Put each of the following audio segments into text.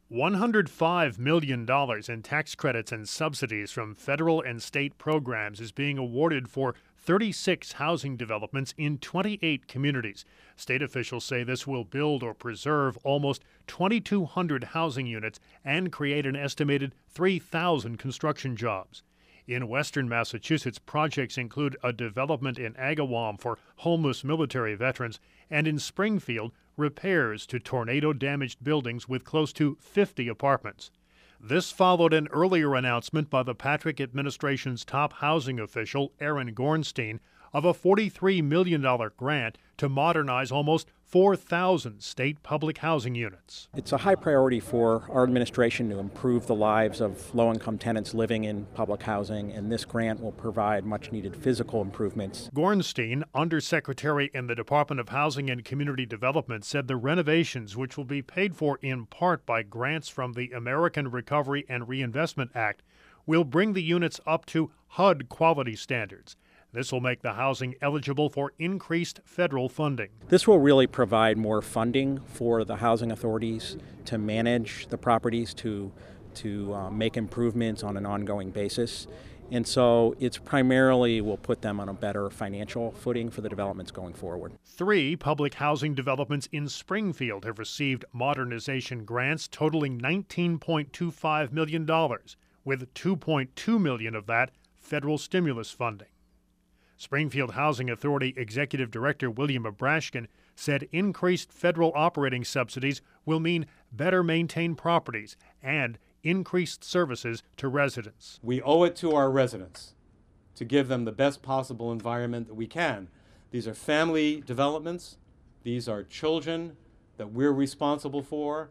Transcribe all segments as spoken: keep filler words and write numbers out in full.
one hundred five million dollars in tax credits and subsidies from federal and state programs is being awarded for thirty-six housing developments in twenty-eight communities. State officials say this will build or preserve almost twenty-two hundred housing units and create an estimated three thousand construction jobs. In western Massachusetts, projects include a development in Agawam for homeless military veterans, and in Springfield, repairs to tornado-damaged buildings with close to fifty apartments. This followed an earlier announcement by the Patrick administration's top housing official, Aaron Gornstein, of a forty-three million dollars grant to modernize almost four thousand state public housing units. It's a high priority for our administration to improve the lives of low-income tenants living in public housing, and this grant will provide much-needed physical improvements. Gornstein, undersecretary in the Department of Housing and Community Development, said the renovations, which will be paid for in part by grants from the American Recovery and Reinvestment Act, will bring the units up to H U D quality standards. This will make the housing eligible for increased federal funding. This will really provide more funding for the housing authorities to manage the properties, to, to uh, make improvements on an ongoing basis. And so it's primarily will put them on a better financial footing for the developments going forward. Three public housing developments in Springfield have received modernization grants totaling nineteen point two five million dollars, with two point two million dollars of that federal stimulus funding. Springfield Housing Authority Executive Director William Abrashkin said increased federal operating subsidies will mean better maintained properties and increased services to residents. We owe it to our residents to give them the best possible environment that we can. These are family developments. These are children that we're responsible for,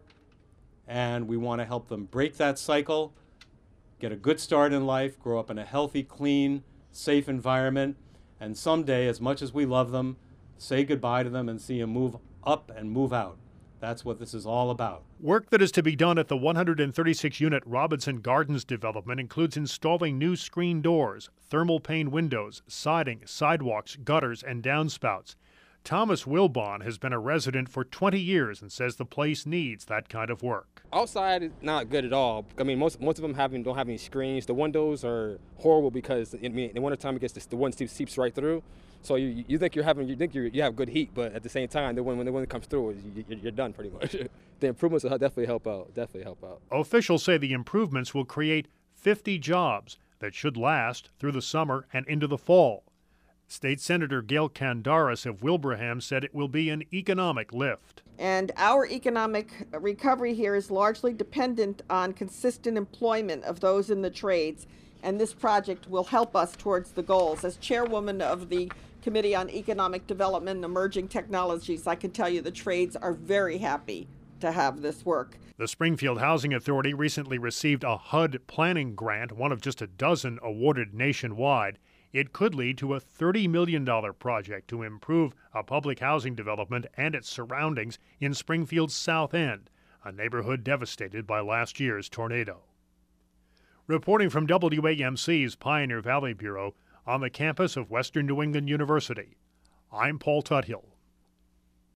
and we want to help them break that cycle, get a good start in life, grow up in a healthy, clean, safe environment, and someday, as much as we love them, say goodbye to them and see them move up and move out. That's what this is all about. Work that is to be done at the one hundred thirty-six unit Robinson Gardens development includes installing new screen doors, thermal pane windows, siding, sidewalks, gutters, and downspouts. Thomas Wilbon has been a resident for twenty years and says the place needs that kind of work. Outside is not good at all. I mean, most most of them having don't have any screens. The windows are horrible because I mean, in the wintertime it gets this, the wind seeps right through. So you you think you're having you think you you have good heat, but at the same time, the wind, when the wind comes through, you, you're done pretty much. The improvements will definitely help out. Definitely help out. Officials say the improvements will create fifty jobs that should last through the summer and into the fall. State Senator Gail Kandaris of Wilbraham said it will be an economic lift. And our economic recovery here is largely dependent on consistent employment of those in the trades, and this project will help us towards the goals. As chairwoman of the Committee on Economic Development and Emerging Technologies, I can tell you the trades are very happy to have this work. The Springfield Housing Authority recently received a H U D planning grant, one of just a dozen awarded nationwide. It could lead to a thirty million dollars project to improve a public housing development and its surroundings in Springfield's South End, a neighborhood devastated by last year's tornado. Reporting from W A M C's Pioneer Valley Bureau on the campus of Western New England University, I'm Paul Tuthill.